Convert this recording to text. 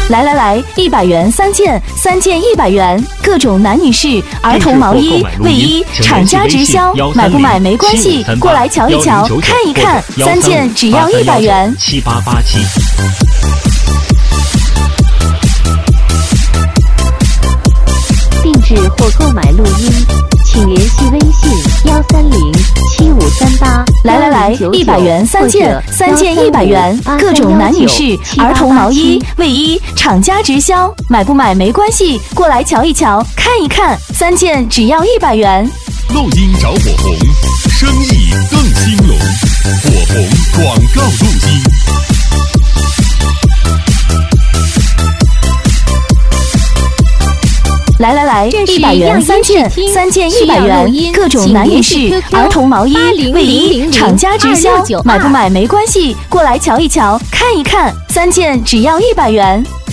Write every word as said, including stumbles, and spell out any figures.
来来来，一百元三件，三件一百元，各种男女士、儿童毛衣、卫衣，厂家直销，买不买没关系，过来瞧一瞧，看一看，三件只要一百元。 七八八七。 定制或购买录音，请联系微信幺三零七五三八。 来来来，一百元三件，三件一百元，各种男女士、儿童毛衣、卫衣，厂家直销，买不买没关系，过来瞧一瞧，看一看，三件只要一百元。 录音找火红，生意更兴隆，火红广告录音。 来来来，一百元三件，三件一百元，各种男女士、儿童毛衣、卫衣，厂家直销，买不买没关系，过来瞧一瞧，看一看，三件只要一百元。